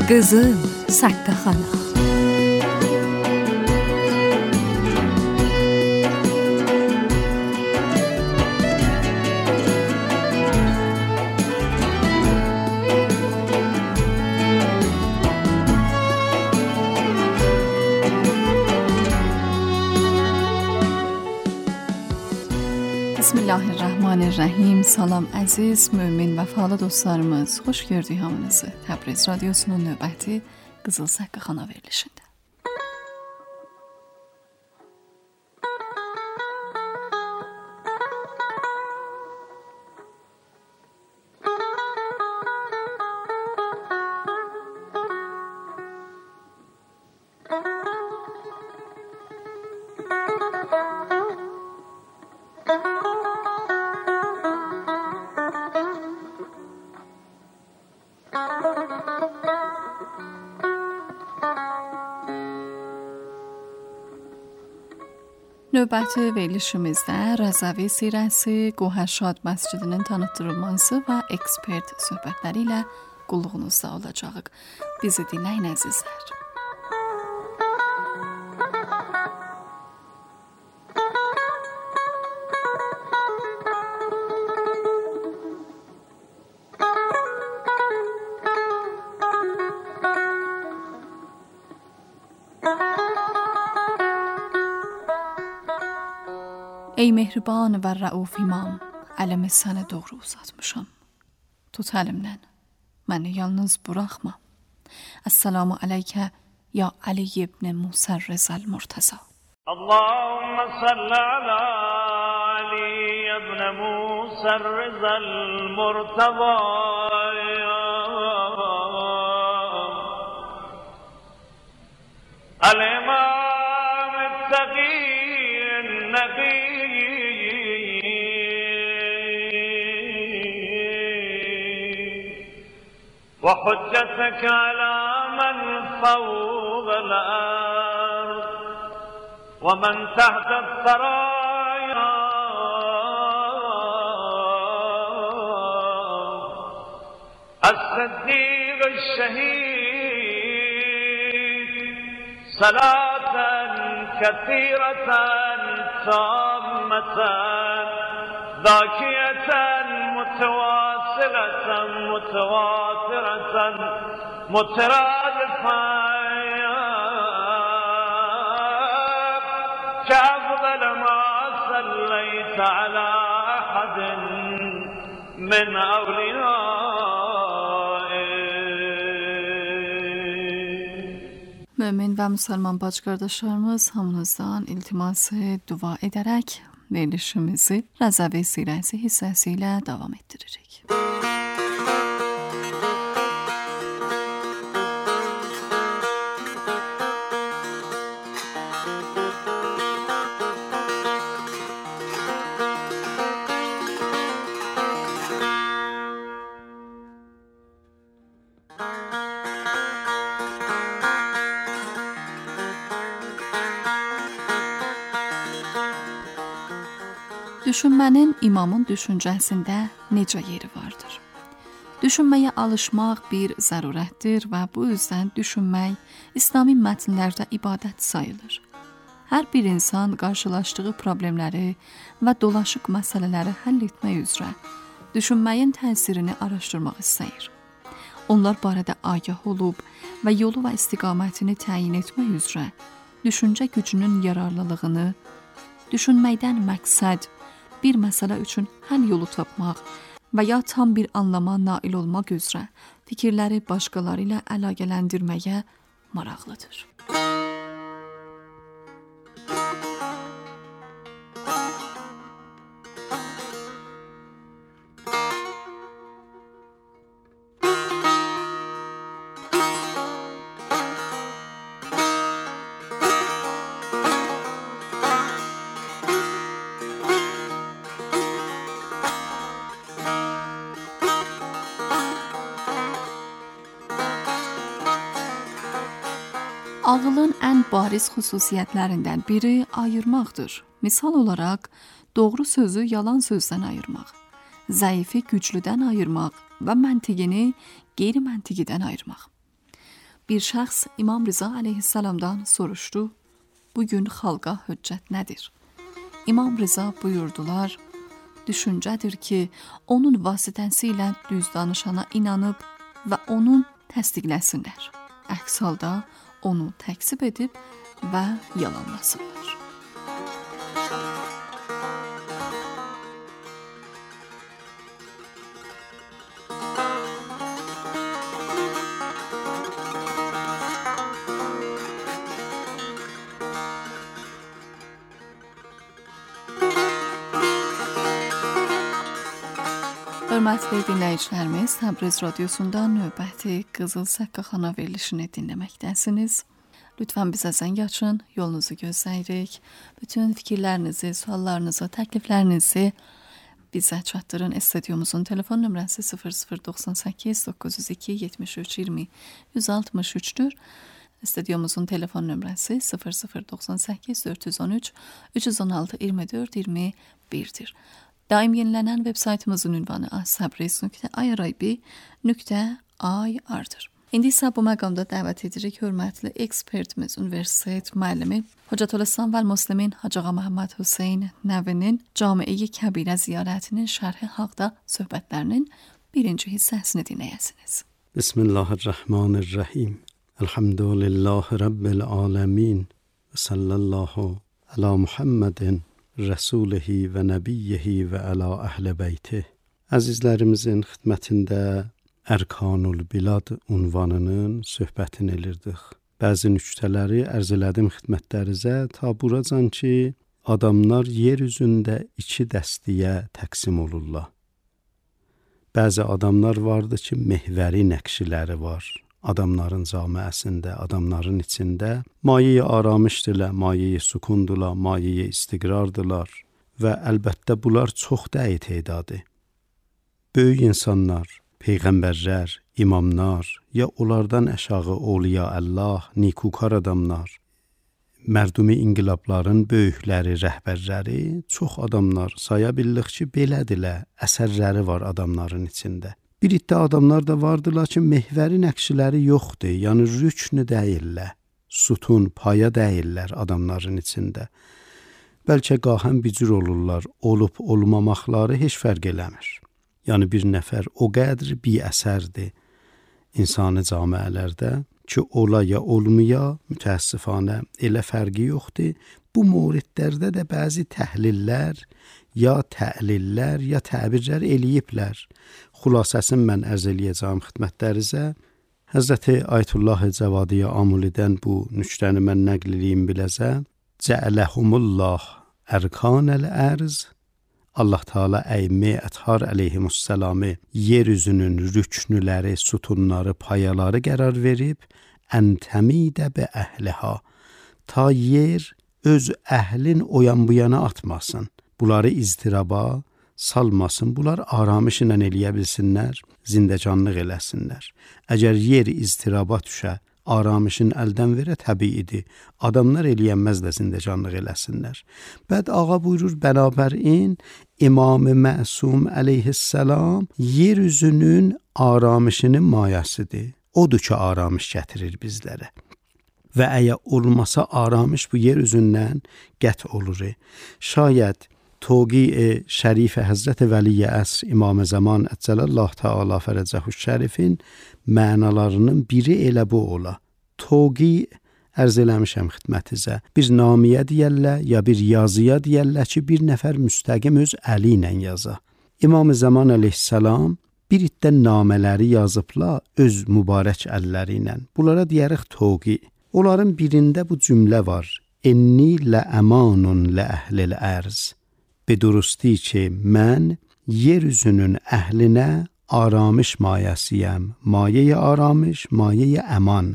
Qızıl Saqqaxana. Bismillahirrahmanirrahim. Salam əziz, mömin və fəal dostlarımız. Xoş gördük hamınızı. Təbriz radiosunun növbəti Qızıl Saqqaxana verilişində. Növbəti verilişimizdə Rəzəvi Sirəsi, Gohərşad məscidinin tanıtdırılması və ekspert söhbətləri ilə qulluğunuzda olacağıq. Bizi dinləyin əzizlər. Ey mehriban və rəuf imam, əlimi sənə doğru uzatmışam. Tut əlimdən, məni yalnız buraxma. Əssəlamu aleykə, ya Ali ibn Musərriz əl-Murtəza. Allahümmə salli alə Ali ibn Musərriz əl-Murtəza. Əl-İmam el-Təqiyyin Nəbi وحجتك على من فوق الأرض ومن تحت الثرايا الصديق الشهيد صلاة كثيرة تامة ذاكية متواصلة متواترة مترادفة كأفضل ما صليت على أحد من Mömin və müsəlman bacı-qardaşlarımız, hamınızdan iltiması dua edərək verilişimizi Rəzəvi Sirəsi hissəsi ilə davam etdiririk. Düşünmənin imamın düşüncəsində necə yeri vardır? Düşünməyə alışmaq bir zərurətdir və bu yüzdən düşünmək İslami mətnlərdə ibadət sayılır. Hər bir insan qarşılaşdığı problemləri və dolaşıq məsələləri həll etmək üzrə düşünməyin təsirini araşdırmaq istəyir. Onlar barədə agah olub və yolu və istiqamətini təyin etmək üzrə düşüncə gücünün yararlılığını, düşünməkdən məqsəd, bir məsələ üçün həll yolu tapmaq və ya tam bir anlama nail olmaq üzrə fikirləri başqaları ilə əlaqələndirməyə maraqlıdır. Ağılın ən bariz xüsusiyyətlərindən biri ayırmaqdır. Misal olaraq, doğru sözü yalan sözdən ayırmaq, zəifi güclüdən ayırmaq və məntiqini qeyri-məntiqidən ayırmaq. Bir şəxs İmam Rıza əleyhissalamdan soruşdu, bugün xalqa hüccət nədir? İmam Rıza buyurdular, düşüncədir ki, onun vasitəsilə düz danışana inanıb və onun təsdiqləsinlər. Əks halda onu təksib edib və yalanlasınlar. Hörmətli dinləyicilərimiz, Təbriz Radiosunda növbəti Qızıl Səqqaxana verilişini dinləməkdəsiniz. Lütfən bizə zəng açın, yolunuzu gözləyirik. Bütün fikirlərinizi, suallarınızı, təkliflərinizi bizə çatdırın. Studiomuzun telefon nömrəsi 0098 902 73 20 163-dür. Studiomuzun telefon nömrəsi 0098 413 316 24 21-dir. Daim yenilənən veb saytımızın ünvanı asabriz.irib.ir-dir. İndi isə bu məqamda dəvət edirik hörmətli ekspertimiz, universitet müəllimi Hocatollah və Müslimin Hacı Ağa Məhəmməd Hüseyn Nəvinin Camiə-i Kəbirə ziyarətinin şərhi haqda söhbətlərinin birinci hissəsini dinləyəsiniz. Bismillahirrahmanirrahim. Elhamdülillahi Rabbil alemin. Sallallahu ala Muhammedin Rəsulihi və Nəbiyyihi və əla əhl-i beyti. Əzizlərimizin xidmətində Ərkanul Bilad unvanının söhbətini edirdik. Bəzi nüktələri ərz elədim xidmətlərinizə ta buracan ki, adamlar yer üzündə iki dəstəyə təqsim olurlar. Bəzi adamlar vardı ki, mehvəri nəqşiləri var. Adamların camiəsində, adamların içində maye-i aramışdırlar, maye-i sukundurlar, maye-i istiqrardılar və əlbəttə bunlar çox dəyi tedadı. Böyük insanlar, peyğəmbərlər, imamlar, ya onlardan aşağı Awliya Allah, nikukar adamlar, mərdumi inqilabların böyükləri, rəhbərləri, çox adamlar saya bildik ki, belədirlər, əsərləri var adamların içində. Bir iddia adamlar da vardı, lakin mehvəri nəqşiləri yoxdur, yəni rüknü deyirlər, sütun, paya deyirlər adamların içində. Bəlkə qahən bicür olurlar, olub-olmamaqları heç fərq eləmir. Yəni bir nəfər o qədri bir əsərdir insani camiələrdə ki, ola ya olmaya, mütəəssifanə elə fərqi yoxdur. Bu mövridlərdə də bəzi təhlillər, ya təlillər, ya təbirlər eləyiblər. Xülasəsini mən ərz eləyəcəm xidmətlərinizə. Həzrəti Ayətullah Cəvadiyə Amulidən bu nüktəni mən nəql eləyim biləzə. Cəələhumullah ərkanəl ərz. Allah Teala əymə əthar əleyhimussalamı yer üzünün rüknüləri, sütunları, payaları qərar verib, əntəmidə bə əhliha. Ta yer öz əhlin o yan bu yana atmasın. Bunları izdiraba salmasın, bunlar aramış ilə eləyə bilsinlər, zindəcanlıq eləsinlər. Əgər yer izdiraba düşə, aramışın əldən verə təbiidir. Adamlar eləyənməz də zindəcanlıq eləsinlər. Bəd ağa buyurur, bərabərin İmam-ı Məsum əleyhissalam yer üzünün aramışının mayəsidir. Odur ki, aramış gətirir bizlərə. Və əgər olmasa aramış bu yer üzündən qət olur. Şayət Toqi-i Şərif Həzrət-i Vəli-i Əsr İmam-ı Zaman Əccəlallah Teala Fərəcəhü Şərifin mənalarının biri elə bu ola. Toqi ərz eləmişəm xidmətinizə. Bir namiyə deyərlər, ya bir yazıya deyərlər ki, bir nəfər müstəqim öz əli ilə yaza. İmam-ı Zaman əleyhissalam bir iddə namələri yazıblar öz mübarək əlləri ilə. Bunlara deyərik Toqi. Onların birində bu cümlə var. Enni ləəmanun ləəhlil ərz. Bedurusتی ki, mən yer üzünün əhlinə aramış mayəsiyəm. Maye-i aramış, maye-i əman.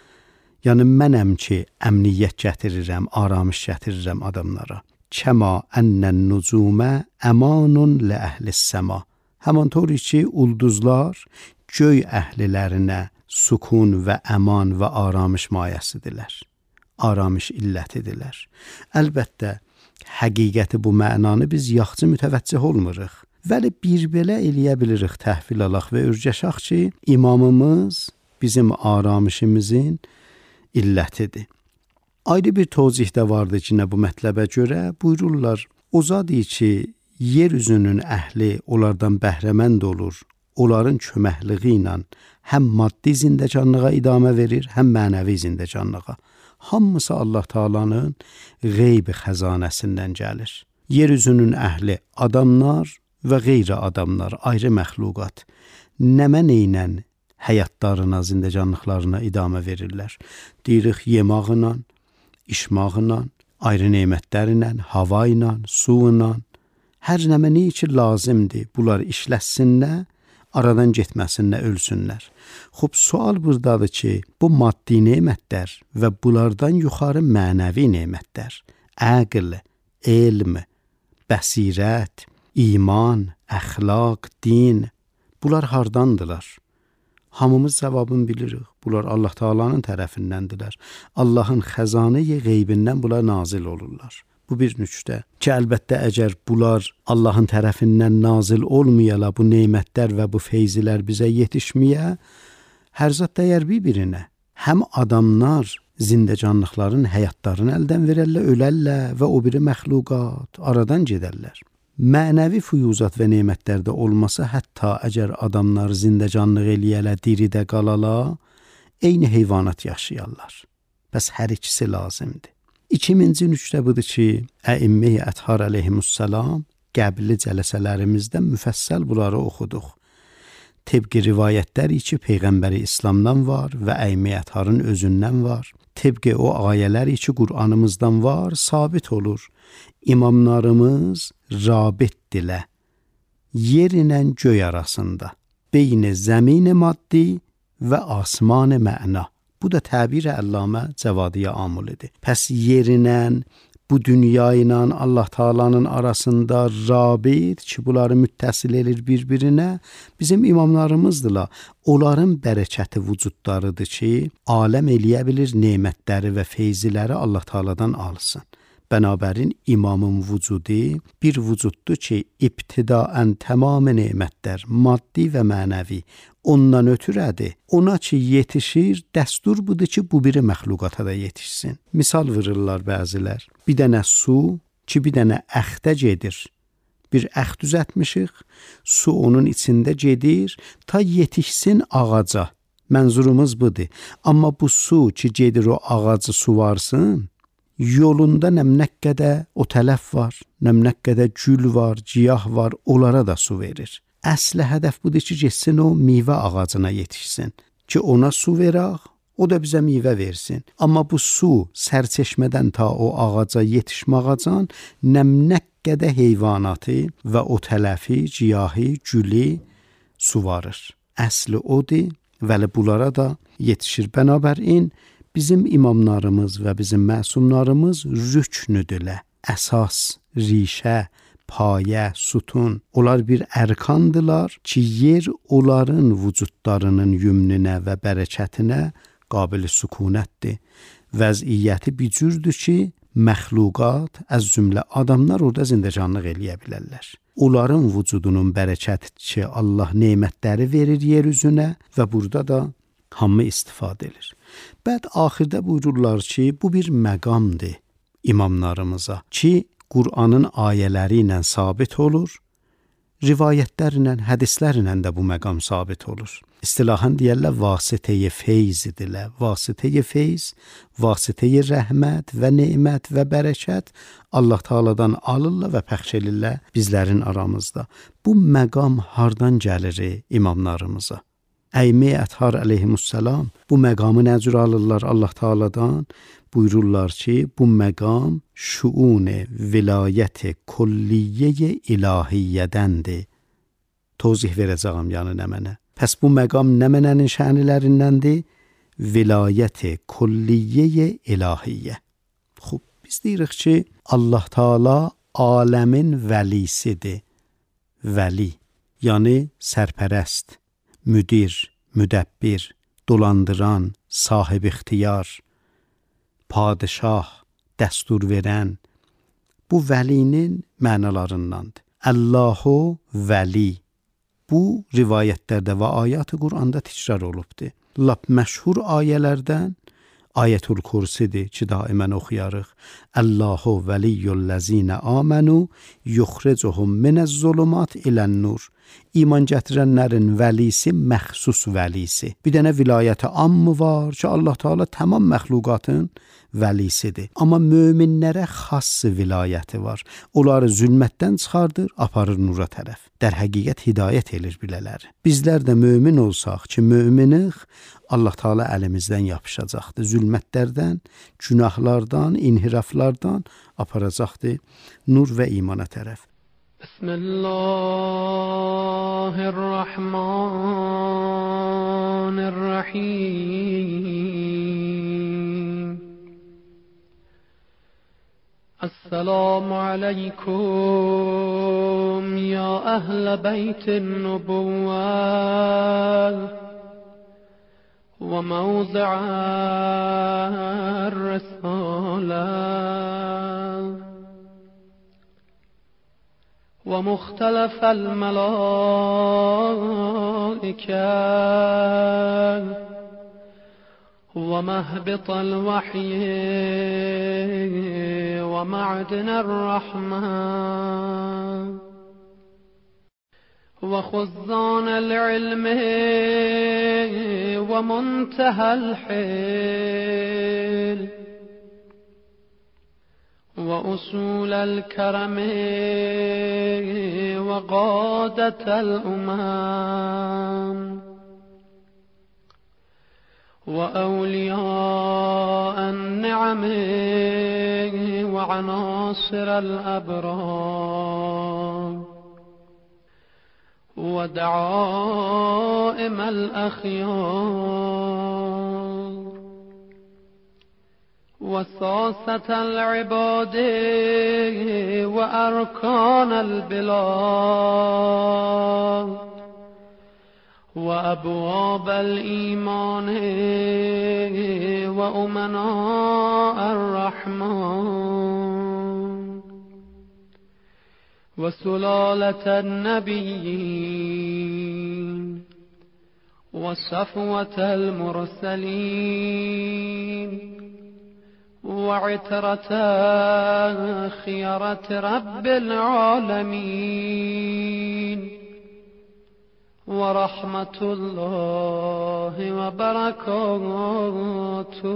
Yəni mənəm ki, əmniyyət gətirirəm, aramış gətirirəm adamlara. Kəma ənnən nucumə əmanun lə əhlis-səma. Həmantor ki, ulduzlar göy əhlilərinə sukun və əman və aramış mayəsidirlər. Aramış illətidirlər. Əlbəttə, həqiqəti bu mənanı biz yaxçı mütəvəccih olmuruq. Vəli bir belə eləyə bilirik təhvil alaq və ürgəşaq ki, imamımız bizim aramışımızın illətidir. Ayrı bir tozih də vardı ki, bu mətləbə görə buyururlar, o zadı ki, yer üzünün əhli onlardan bəhrəmənd olur, onların köməkliyi ilə həm maddi zindəcanlığa idamə verir, həm mənəvi zindəcanlığa. Hamısı Allah Taala'nın qeyb xəzanəsindən gəlir. Yer üzünün əhli adamlar və qeyri adamlar, ayrı məxluqat, nəmə-neynə həyatlarına, zindəcanlıqlarına idamə verirlər. Deyirik, yemağla, içmağla, ayrı nemətlərlə, hava ilə, su ilə, hər nəmə nə üçün lazımdır, bunlar işləsinlər, aradan getməsinlər, ölsünlər. Xub, sual buradadır ki, bu maddi nemətlər və bunlardan yuxarı mənəvi nemətlər, əql, elm, bəsirət, iman, əxlaq, din, bunlar hardandılar? Hamımız cavabını bilirik. Bunlar Allah Taala'nın tərəfindəndirlər. Allahın xəzanə-i qeybindən bunlar nazil olurlar. Bu bir nüqtə ki, əlbəttə əgər bunlar Allahın tərəfindən nazil olmayala, bu nemətlər və bu feyzlər bizə yetişməyə, hər zat dəyər bir-birinə. Həm adamlar zindəcanlıqların həyatlarını əldən verərlər, ölərlər və o biri məxluqat aradan gedərlər. Mənəvi füyuzat və nemətlərdə olmasa, hətta əgər adamlar zindəcanlıq eləyələ, diridə qalala, eyni heyvanat yaşayarlar. Bəs hər ikisi lazımdır. 2000-ci nüqtə budur ki, Əimmə-i Əthar əleyhimussalam qəbli cələsələrimizdə müfəssəl bunları oxuduq. Tibqi rivayətlər ki, Peyğəmbəri İslamdan var və Əimmə-i Ətharın özündən var. Tibqi o ayələr ki, Qur'anımızdan var, sabit olur. İmamlarımız rabitdilə, yer ilə göy arasında, beyni zəmin-i maddi və asman-ı mə'na. Bu da təbir-i Əllamə Cəvadiyə amulidir. Pəs yerinən, bu dünya ilə Allah Taala'nın arasında rabit ki, bunları müttəsil edir bir-birinə, bizim imamlarımızdırlar. Onların bərəkəti vücudlarıdır ki, aləm eləyə bilir nemətləri və feyziləri Allah Taala'dan alsın. Bənabərin imamın vücudu bir vücuddur ki, ibtidaən tamamı nemətlər, maddi və mənəvi ondan ötürədir. Ona ki, yetişir, dəstur budur ki, bu biri məxluqata da yetişsin. Misal verirlər bəzilər. Bir dənə su ki, bir dənə əxtə gedir. Bir əxt düzətmişik, su onun içində gedir, ta yetişsin ağaca. Mənzurumuz budur. Amma bu su ki, gedir o ağacı suvarsın, yolunda nəmnək qədər o tələf var, nəmnək qədər gül var, ciyah var, onlara da su verir. Əsli hədəf budur ki, getsin o meyvə ağacına yetişsin. Ki ona su verək, o da bizə meyvə versin. Amma bu su sərçeşmədən ta o ağaca yetişmağacan nəmnək qədər heyvanatı və o tələfi, ciyahi, gülü suvarır. Əsli odur, vəli bunlara da yetişir. Bənabərin, bizim imamlarımız və bizim məsumlarımız rüknüdürlər. Əsas, rişə, payə, sütun, onlar bir ərkandılar ki, yer onların vücudlarının yümnünə və bərəkətinə qabil sükunətdir. Vəziyyəti bir cürdür ki, məxluqat, əz cümlə adamlar orada zindəcanlıq eləyə bilərlər. Onların vücudunun bərəkəti ki, Allah nemətləri verir yer üzünə və burada da hamı istifadə edir. Bəd axirdə buyururlar ki, bu bir məqamdır imamlarımıza ki, Qur'anın ayələri ilə sabit olur, rivayətlərlə, hədislərlə də bu məqam sabit olur. İstilahən deyərlər, vasitəyə feyzidirlər. Vasitəyə feyz, vasitəyə rəhmət və nemət və bərəkət Allah Taala'dan alırlar və pəxş edirlər bizlərin aramızda. Bu məqam hardan gəlir imamlarımıza? Əimmə-i Əthar əleyhimussalam bu məqamı nə cür alırlar Allah Taala'dan? Buyururlar ki, bu məqam şuun-i vilayət-i kulliyyə ilahiyyədəndir. Tozih verəcəyəm yəni nəmənə. Pəs bu məqam nəmənənin şənilərindəndir? Vilayət-i kulliyyə ilahiyyə. Xub, biz deyirik ki, Allah Taala aləmin vəlisidir. Vəli, yəni sərpərəst, müdir, müdəbbir, dolandıran, sahib ixtiyar, padişah, dəstur verən, bu vəlinin mənalarındandır. Allahu vəli. Bu rivayətlərdə və ayat-ı Qur'anda təkrar olubdur. lap məşhur ayələrdən Ayətul Kursidir ki, daimən oxuyarıq. Allahu vəliyyullezine amenu yuxricuhum minəz-zulumat ilən-nur. İman gətirənlərin vəlisi məxsus vəlisi. Bir dənə vilayəti ammı var ki, Allah Teala tamam məxluqatın vəlisidir. Amma möminlərə xas vilayəti var. Onları zülmətdən çıxardır, aparır nura tərəf. Dər həqiqət hidayət edir bilələri. Bizlər də mömin olsaq ki, möminik, Allah Teala əlimizdən yapışacaqdır. Zülmətlərdən, günahlardan, inhiraflardan aparacaqdır nur və imana tərəf. بسم الله الرحمن الرحيم السلام عليكم يا أهل بيت النبوة وموضع الرسالة ومختلف الملائكة ومهبط الوحي ومعدن الرحمة وخزان العلم ومنتهى الحيل وأصول الكرم وقادة الأمم وأولياء النعم وعناصر الأبرار ودعائم الأخيار وساسة العباد وأركان البلاد وأبواب الإيمان وأمناء الرحمن وسلالة النبيين وصفوة المرسلين وعترة خيرة رب العالمين ورحمة الله وبركاته.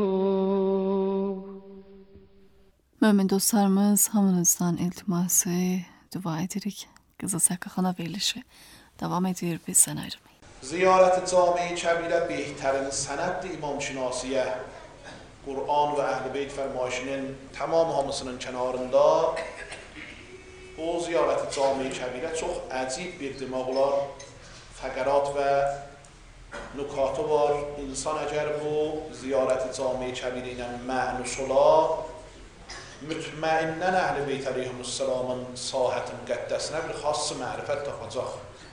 Mömin dostlarımız, hamınızdan iltiması dua edirik. Qızıl Səqqaxana verilişi devam edir, bizdən ayrılmayın. Ziyaret-i Cami-i Kəbirə behterinin sənəddir imam şinasiyə. Kur'an ve Ehl-i Beyt fermayişinin tamam hamısının kenarında bu ziyarət-i Cami-i Kəbirə çox əcib bir demək olar fəqərat və nukatı var. İnsan əgər bu ziyarət-i Cami-i Kəbirə ilə mənus ola, mütməinnən Əhl-i Beyt əleyhissalamın sahət müqəddəsinə bir xas mərifət tapacaq.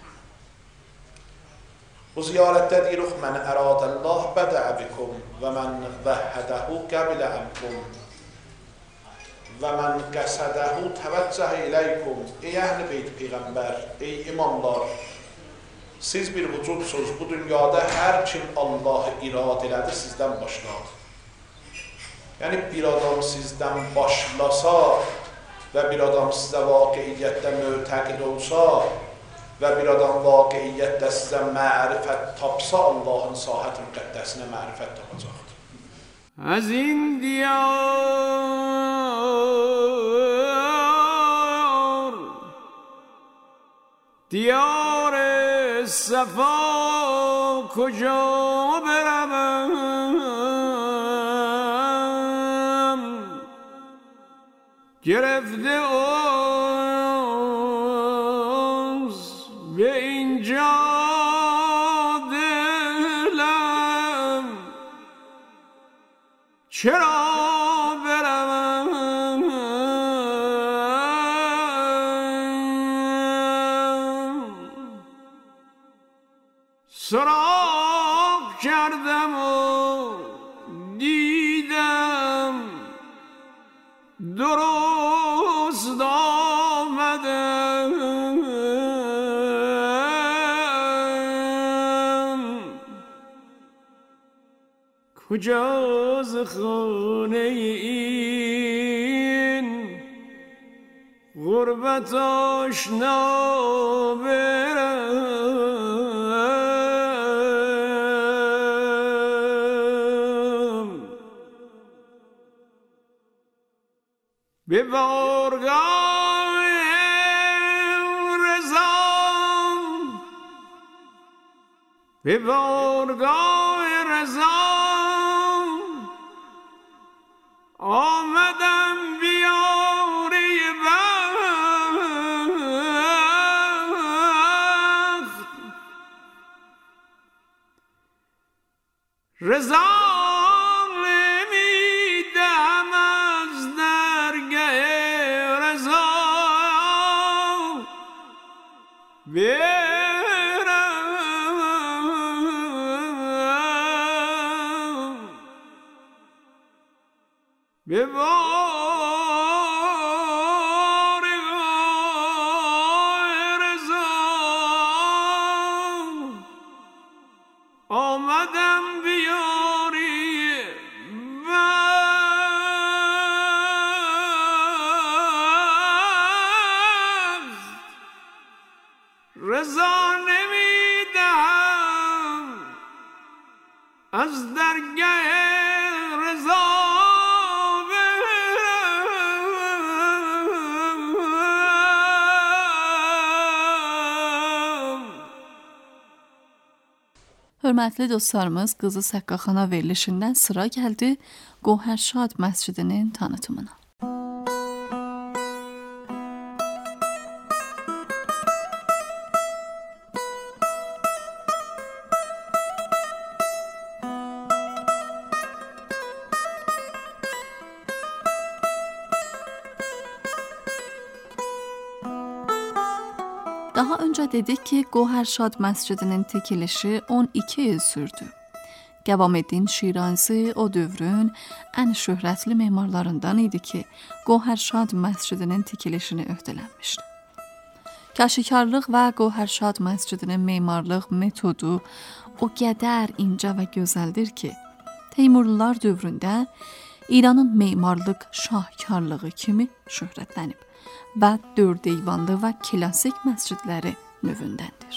Bu ziyarətdə deyirik, mən əradəllah bədəə bikum və mən vəhhədəhu qəbilə əmkum və mən qəsədəhu təvəccəh iləykum. Ey Əhl-i Beyt Peyğəmbər, ey imamlar, siz bir vücudsuz, bu dünyada hər kim Allahı irad elədi, sizdən başladı. Yəni bir adam sizdən başlasa və bir adam sizə vaqiiyyətdə mötəqid olsa və bir adam vaqiiyyətdə sizə mərifət tapsa, Allahın sahət müqəddəsinə mərifət tapacaqdır. Əzin diyar, diyar-ı səfa kuca berəməm, gerefte oz ve inca dilem, çera beremem, sırak kerdem o didem, درست آمدم کجاز خانه این غربت آشنا برم به بارگاه رضا به بارگاه رضا آمدم بیاری بخت رضا نمیدم از درگه رضا به بارگاه رضا آمدم بیاری بخت رضا نمیدهم از درگه رضا Hörmətli dostlarımız, Qızıl Səqqaxana verilişindən sıra gəldi Qohərşad məscidinin tanıtımına. Daha öncə dedik ki, Qohərşad məscidinin tikilişi 12 il sürdü. Qəvaməddin Şirazi o dövrün ən şöhrətli memarlarından idi ki, Qohərşad məscidinin tikilişini öhdələnmişdi. Kaşikarlıq və Qohərşad məscidinin memarlıq metodu o qədər incə və gözəldir ki, Teymurlular dövründə İranın memarlıq şahkarlığı kimi şöhrətlənib və 4 eyvanlı və klasik məscidləri növündəndir.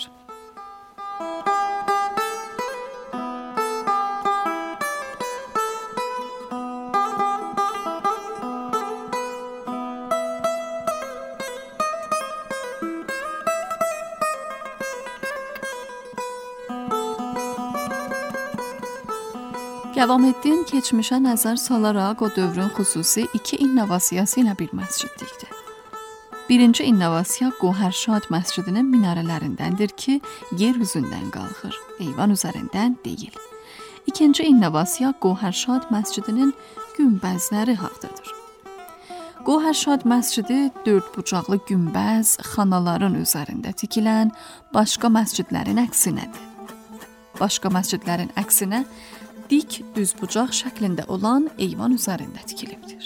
Qəvaməddin keçmişə nəzər salaraq o dövrün xüsusi 2 innovasiyası ilə bir məscid tikdi. Birinci innovasiya Qohərşad məscidinin minarələrindəndir ki, yer üzündən qalxır, eyvan üzərindən deyil. İkinci innovasiya Qohərşad məscidinin günbəzləri haqqıdır. Qohərşad məscidi 4 bucaqlı günbəz xanaların üzərində tikilən başqa məscidlərin əksinədir. Başqa məscidlərin əksinə dik düzbucaq şəklində olan eyvan üzərində tikilibdir.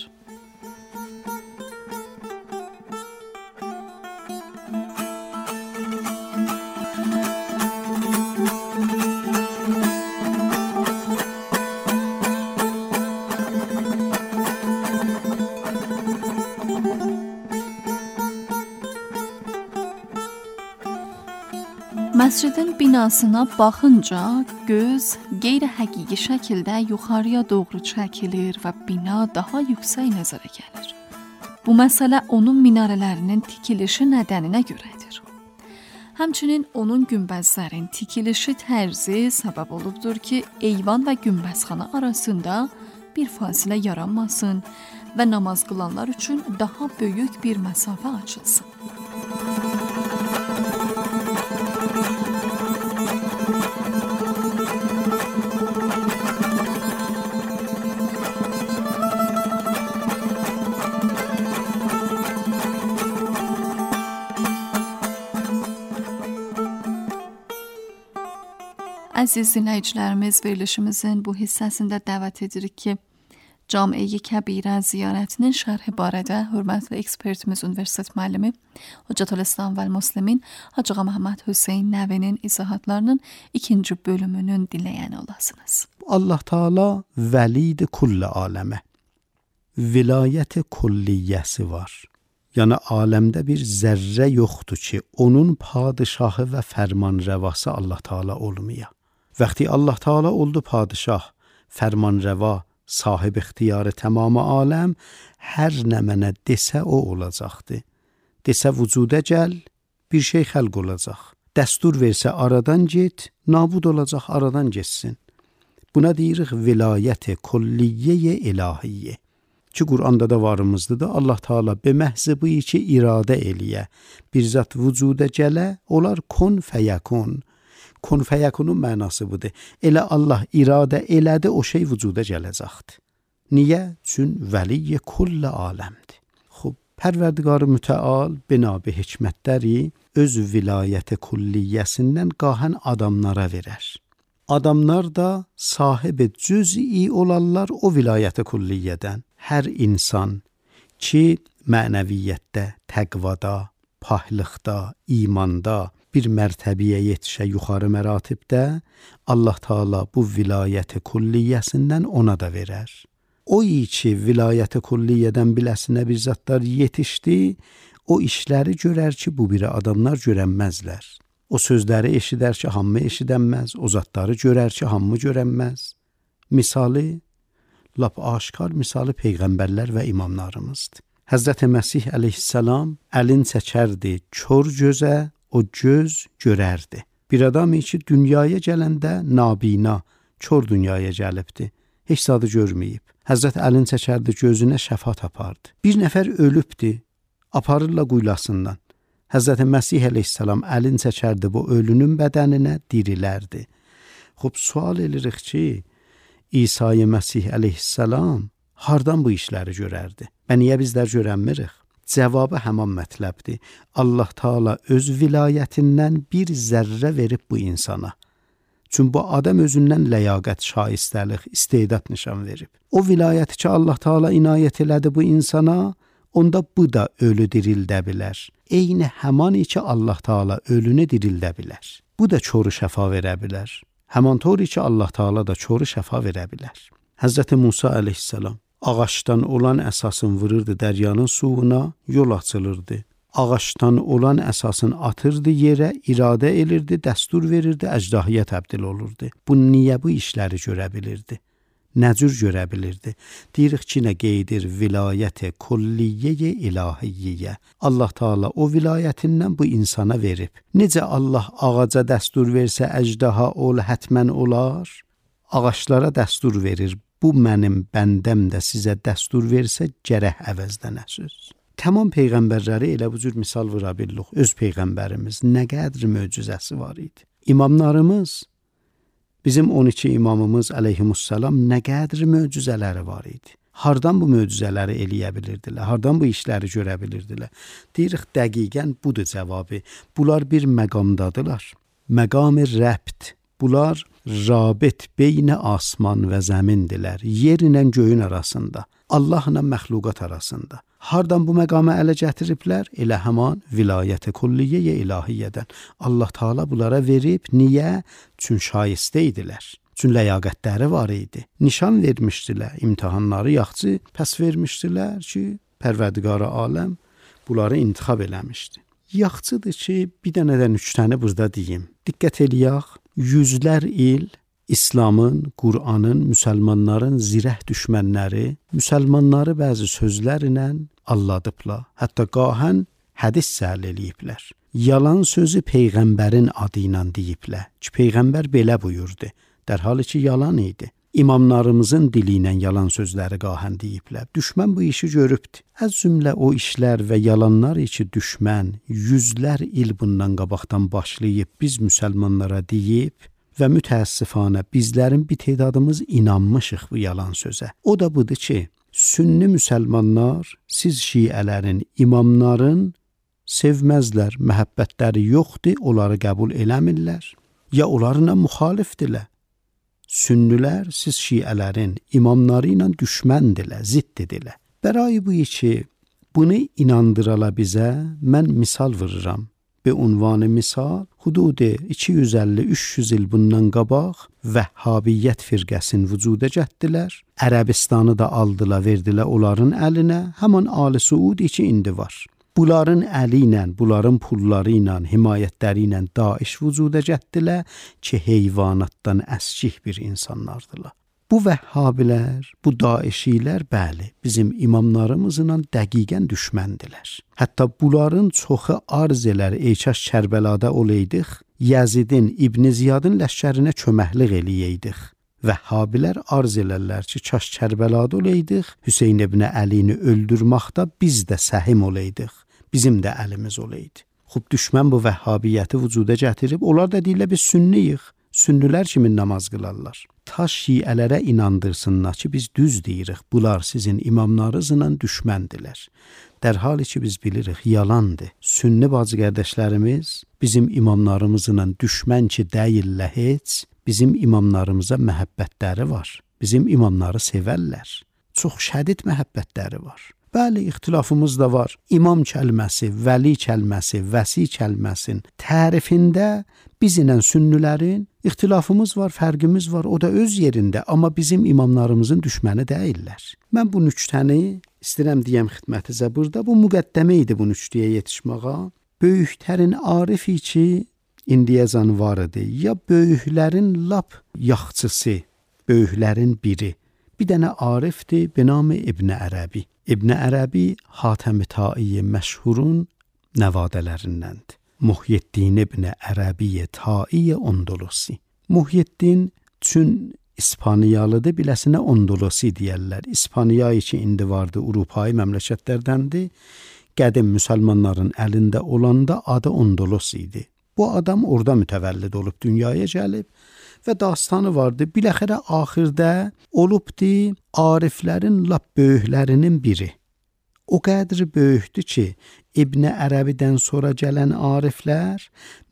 Məscidin binasına baxınca göz qeyri-həqiqi şəkildə yuxarıya doğru çəkilir və bina daha yüksək nəzərə gəlir. Bu məsələ onun minarələrinin tikilişi nədəninə görədir. Həmçinin onun günbəzlərin tikilişi tərzi səbəb olubdur ki, eyvan və günbəzxana arasında bir fasilə yaranmasın və namaz qılanlar üçün daha böyük bir məsafə açılsın. Əziz dinləyicilərimiz, verilişimizin bu hissəsində dəvət edirik ki, Camiə Kəbirə ziyarətinin şərhi barədə hörmətli ekspertimiz Universitet müəllimi Hüccətülislam və Müslimin Hacı Məhəmməd Hüseyn Nəvinin izahatlarının 2-ci bölümünün dinləyəni olasınız. Bu Allah Taala vəlid kull aləmə. Vilayət külliyyəsi var. Yəni aləmdə bir zərrə yoxdur ki, onun padişahı və fərmanrəvası Allah Taala olmaya. Vəqti Allah Taala oldu padişah, fərmanrəva, sahib ixtiyarı tamamı aləm, hər nə mənə desə o olacaqdı. Desə vücuda gəl, bir şey xəlq olacaq. Dəstur versə aradan get, nabud olacaq, aradan getsin. Buna deyirik vilayət külliyyə ilahiyyə. Ki Qur'anda da varımızdır da Allah Taala be məhz bu iki iradə eləyə. Bir zat vücuda gələ, olar kun fəyəkun. Kun fəyakunun mənası budur. Elə Allah iradə elədi, o şey vücuda gələcəkdir. Niyə? Çün vəliy kull aləmdir. Xub, Pərverdigar mütəal binabi hikmətləri öz vilayət külliyyəsindən qahən adamlara verər. Adamlar da sahibi cüz'i olarlar o vilayət külliyyədən. Hər insan ki mənəviyyətdə, təqvada, pahlıqda, imanda bir mərtəbəyə yetişə yuxarı məratibdə Allah Taala bu vilayət külliyyəsindən ona da verər. O ki vilayət külliyyədən biləsinə bir zatlar yetişdi, o işləri görər ki bu biri adamlar görənməzlər. O sözləri eşidər ki hamı eşidənməz, o zatları görər ki hamı görənməz. Misali lap aşkar misalı peyğəmbərlər və imamlarımızdır. Həzrət Məsih əleyhissalam əlin çəkərdi kör gözə, o göz görərdi. Bir adam ki dünyaya gələndə nabina, kör dünyaya gəlibdi. Heç zadı görməyib. Həzrət əlin çəkərdi gözünə şəfa tapardı. Bir nəfər ölübdi, aparırla quyulasından. Həzrət Məsih əleyhissalam əlin çəkərdi bu ölünün bədəninə, dirilərdi. Xub, sual edirik ki, İsa-i Məsih əleyhissalam hardan bu işləri görərdi? Və niyə bizlər görənmirik? Cavabı həman mətləbdir. Allah Taala öz vilayətindən bir zərrə verib bu insana. Çünki bu adam özündən ləyaqət, şaistəlik, istedad nişan verib. O vilayəti ki Allah Taala inayət elədi bu insana, onda bu da ölü dirildə bilər. Eyni həman ki Allah Taala ölünü dirildə bilər. Bu da çoru şəfa verə bilər. Həman tori ki Allah Taala da çoru şəfa verə bilər. Həzrət Musa əleyhissalam ağaçdan olan əsasın vururdu dəryanın suyuna, yol açılırdı. Ağaçdan olan əsasın atırdı yerə, iradə elirdi, dəstur verirdi, əcdahiyə təbdil olurdu. Bu niyə bu işləri görə bilirdi? Nə cür görə bilirdi? Deyirik ki, nə qeydir vilayət külliyyə ilahiyyə. Allah Taala o vilayətindən bu insana verib. Necə Allah ağaca dəstur versə əcdaha ol, hətmən olar? Ağaçlara dəstur verir. Bu mənim bəndəm də sizə dəstur versə gərək əvəzdə nə söz? Tamam peyğəmbərləri elə bu cür misal vura bildik. Öz peyğəmbərimiz nə qədri möcüzəsi var idi. İmamlarımız, bizim 12 imamımız əleyhimussalam nə qədri möcüzələri var idi. Hardan bu möcüzələri eləyə bilirdilər? Hardan bu işləri görə bilirdilər? Deyirik, dəqiqən budur cavabı. Bunlar bir məqamdadılar. Məqam-ı rəbt. Bunlar rabit beynə asman və zəmindilər. Yer ilə göyün arasında. Allahla məxluqat arasında. Hardan bu məqamı ələ gətiriblər? Elə həman vilayət-i külliyyə ilahiyyədən. Allah Taala bunlara verib. Niyə? Çünki şayistə idilər. Çünki ləyaqətləri var idi. Nişan vermişdilər. İmtahanları yaxşı pəs vermişdilər ki, Pərverdigar aləm bunları intixab eləmişdi. Yaxşıdır ki, bir dənədən 3 dənə burada deyim. Diqqət eləyək. Yüzlər il İslamın, Qur'anın, müsəlmanların zirəh düşmənləri müsəlmanları bəzi sözlərlə alladıblar. Hətta qahən hədis səhl eləyiblər. Yalan sözü peyğəmbərin adı ilə deyiblər. Ki peyğəmbər belə buyurdu. Dərhal ki yalan idi. İmamlarımızın dili ilə yalan sözləri qahən deyiblər. Düşmən bu işi görübdü. Az cümlə o işlər və yalanlar ki düşmən yüzlər il bundan qabaqdan başlayıb biz müsəlmanlara deyib və mütəəssifanə bizlərin bir tədadımız inanmışıq bu yalan sözə. O da budur ki, sünni müsəlmanlar siz şiələrin, imamların sevməzlər, məhəbbətləri yoxdur, onları qəbul eləmirlər, ya onlarla müxalifdirlər. Sünnilər siz şiələrin, imamları ilə düşməndirlər, ziddirlər. Bəray bu ki, bunu inandırala bizə mən misal vururam. به عنوان مثal hudud 250-300 il bundan qabaq Vəhhabiyyət firqəsini vücuda gətirdilər. Ərəbistanı da aldılar, verdilər onların əlinə. Həmin Ali Suud ki indi var. Bunların əli ilə, bunların pulları ilə, himayətləri ilə Daesh vücuda gətirdilər ki, heyvanatdan əskik bir insanlardılar. Bu Vəhhabilər, bu Daişilər bəli, bizim imamlarımızla dəqiqən düşməndilər. Hətta bunların çoxu arz elər, kaş Kərbəlada olaydıq, Yazidin, İbn Ziyadın ləşkərinə köməklik eləyəydik. Vəhhabilər arz elərlər ki, kaş Kərbəlada olaydıq, Hüseyn ibn Əlini öldürməkdə biz də səhim olaydıq, bizim də əlimiz olaydı. Xub düşmən bu Vəhhabiyyəti vücuda gətirib, onlar da deyirlər biz sünniyik. Sünnülər kimi namaz qılarlar. Ta şiələrə inandırsınlar ki, biz düz deyirik, bunlar sizin imamlarınızla düşməndilər. Dərhal ki, biz bilirik, yalandır. Sünni bacı qardaşlarımız bizim imamlarımızla düşmən ki, deyirlər heç, bizim imamlarımıza məhəbbətləri var. Bizim imamları sevərlər. Çox şədid məhəbbətləri var. Bəli, ixtilafımız da var. İmam kəlməsi, vəli kəlməsi, vəsi kəlməsin tərifində bizlə sünnülərin ixtilafımız var, fərqimiz var. O da öz yerində, amma bizim imamlarımızın düşməni deyirlər. Mən bu nüktəni istəyirəm deyəm xidmətinizə burada. Bu müqəddəmə idi bu nüktəyə yetişməyə. Böyüklərin arifi ki, indiyəcən var idi. Ya böyüklərin lap yaxçısı, böyüklərin biri. Bir dənə arifdir, benamı İbn Ərəbi. İbn Ərəbi Hatəm-i Ta'i məşhurun nəvadələrindəndir. Muhyiddin İbn Ərəbi Ta'i Ondolosi. Muhyiddin çün İspaniyalıdır, biləsinə Ondolosi deyərlər. İspaniyayı ki, indi vardı, Avropai məmləkətlərdəndir. Qədim müsəlmanların əlində olanda adı Ondolos idi. Bu adam orada mütəvəllid olub, dünyaya gəlib və dastanı vardı. Biləxərə axirdə olubdi ariflərin lap böyüklərinin biri. O qədri böyükdür ki, İbn Ərəbidən sonra gələn ariflər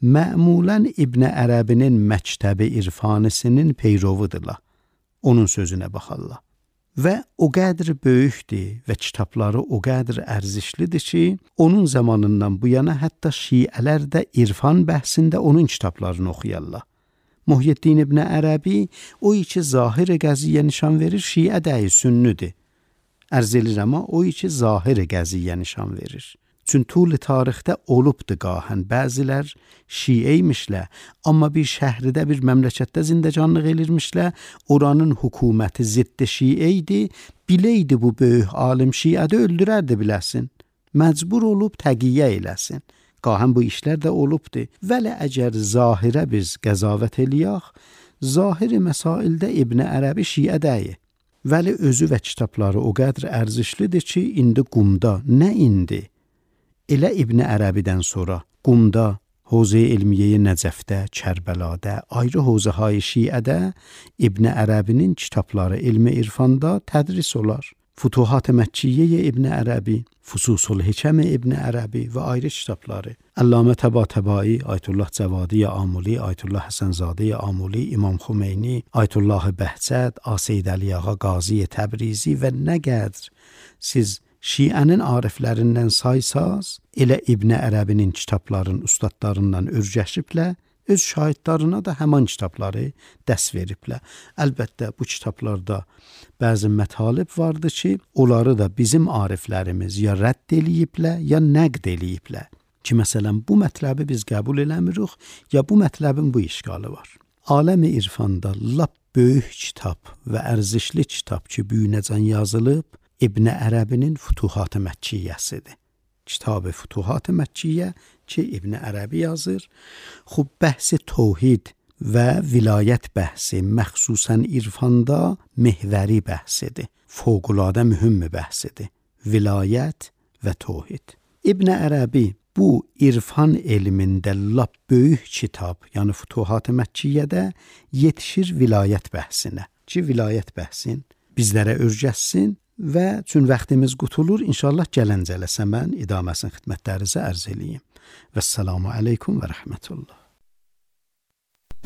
məmulən İbn Ərəbinin məktəbi irfanisinin peyrovudurlar. Onun sözünə baxarlar. Və o qədri böyükdür və kitabları o qədri ərzişlidir ki, onun zamanından bu yana hətta şiələr də irfan bəhsində onun kitablarını oxuyarlar. Muhyiddin İbn Ərəbi o iki zahir qəziyyə nişan verir, şiə deyil, sünnüdür. Ərz edirəm, o iki zahir qəziyyə nişan verir. Çünki tuli tarixdə olubdu qahən, bəzilər şiəymişlər, amma bir şəhridə, bir məmləkətdə zindəcanlıq elirmişlər, oranın hökuməti ziddi şiə idi, biləydi bu böyük alim şiədə öldürərdi biləsin, məcbur olub təqiyyə eləsin. Qahən bu işlər də olubdu. Vəli əgər zahirə biz qəzavət eləyək, zahiri məsaildə İbn Ərəbi şiə deyil. Vəli özü və kitabları o qədr ərzişlidir ki, indi Qumda, nə indi? Elə İbn Ərəbidən sonra Qumda, Hövzə-i İlmiyə-i Nəcəfdə, Kərbəlada, ayrı hövzəhay şiədə İbn Ərəbinin kitabları ilmi irfanda tədris olar. Futuhat-ı Məkkiyyə İbn Ərəbi, Fususul Hikəm İbn Ərəbi və ayrı kitabları. Əllamə Təbatəbai, Ayətullah Cəvadi Amuli, Ayətullah Həsənzadə Amuli, İmam Xümeyni, Ayətullah Bəhcət, Aseyd Əli Ağa Qazi Təbrizi və nə qədər siz şiənin ariflərindən saysaz, elə İbn Ərəbinin kitablarının ustadlarından örgəşiblə, öz şahidlarına da həman kitabları dəst veriblər. Əlbəttə, bu kitablarda bəzi mətalib vardı ki, onları da bizim ariflərimiz ya rədd eləyiblər, ya nəqd eləyiblər. Ki, məsələn, bu mətləbi biz qəbul eləmirik, ya bu mətləbin bu işgalı var. Aləmi irfanda lap böyük kitab və ərzişli kitab ki, büyünəcən yazılıb, İbn Ərəbinin Futuhat-ı Məkkiyəsidir. Kitab-ı Futuhat-ı Məkkiyyə ki, İbn Ərəbi yazır. Xub bəhsi təvhid və vilayət bəhsi məxsusən irfanda mehvəri bəhsidir. Fövqəladə mühüm bəhsidir. Vilayət və təvhid. İbn Ərəbi bu irfan elmində lap böyük kitab, yəni Futuhat-ı Məkkiyədə yetişir vilayət bəhsinə. Ki, vilayət bəhsin bizlərə örgəssin və çün vaxtımız qutulur, inşallah gələn cələsə mən idaməsinin xidmətlərinizə ərz eləyim. Vəssalamu aleykum və rəhmətullah.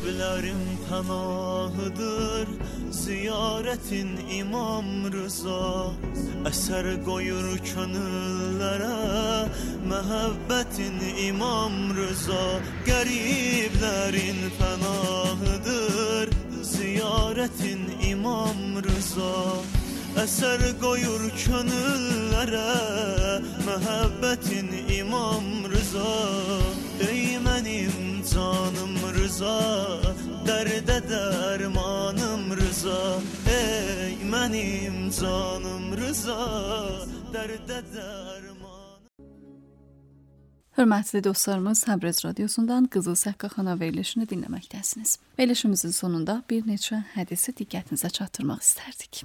Bilərim pənahıdır ziyaretin İmam Rıza, əsər qoyur könüllərə məhəbbətin İmam Rıza. Qəriblərin pənahıdır ziyaretin İmam Rıza, əsər qoyur könüllərə məhəbbətin İmam Rıza. Ey mənim canım Rıza, dərdə dərmanım Rıza. Ey mənim canım Rıza, dərdə dərmanım. Hörmətli dostlarımız, Təbriz radiosundan Qızıl Səqqaxana verilişini dinləməkdəsiniz. Verilişimizin sonunda bir neçə hədisi diqqətinizə çatdırmaq istərdik.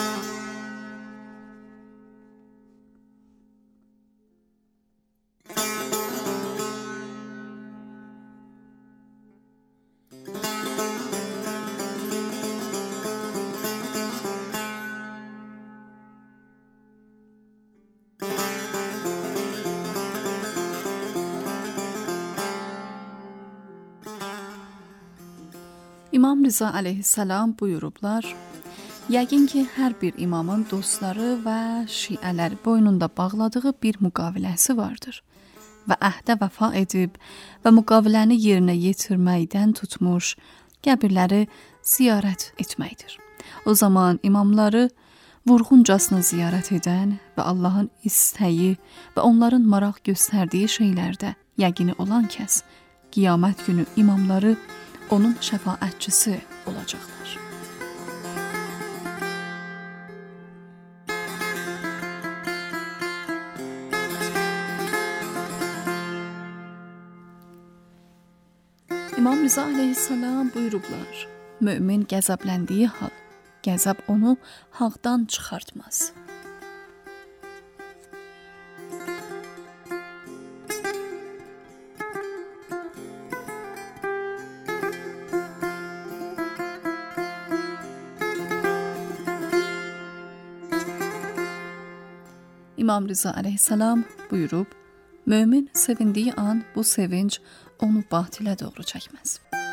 İmam Rıza aleyhisselam buyurublar, yəqin ki, hər bir imamın dostları və şiələri boynunda bağladığı bir müqaviləsi vardır və əhdə vəfa edib və müqaviləni yerinə yetirməkdən tutmuş qəbirləri ziyarət etməkdir. O zaman imamları vurğuncasına ziyarət edən və Allahın istəyi və onların maraq göstərdiyi şeylərdə yəqini olan kəs, qiyamət günü imamları onun şəfaətçisi olacaqlar. İmam Rıza aleyhisselam buyurublar, mümin qəzəbləndiyi hal, qəzəb onu haqdan çıxartmaz. İmam Rıza aleyhisselam buyurub, mümin sevindiyi an bu sevinç onu batilə doğru çəkməz.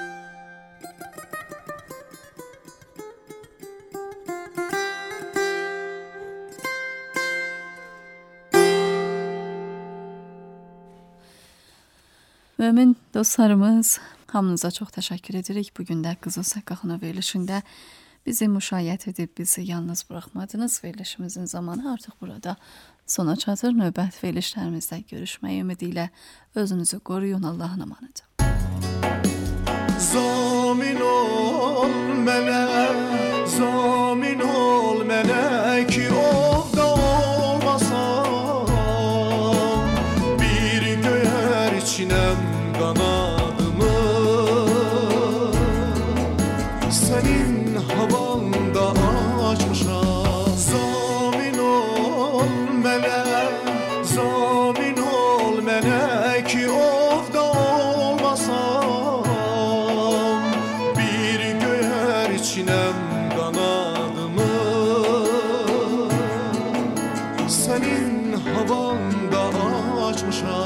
Mümin dostlarımız, hamınıza çox təşəkkür edirik. Bugün də Qızıl Səqqaxana verilişində bizi müşayiət edib, bizi yalnız buraxmadınız. Verilişimizin zamanı artıq burada sona çatır. Növbət verilişlərimizdə görüşmək ümidi ilə özünüzü qoruyun. Allahın amanıdır. Zamin ol mənə, zamin ol mənə ki ovda olmasam, bir göyər içinəm qanadımı, sənin havanda açmışam. Zamin ol mənə, zamin ol mənə ki ovda olmasam, bir göyər içinəm qanadımı, sənin havanda açmışam.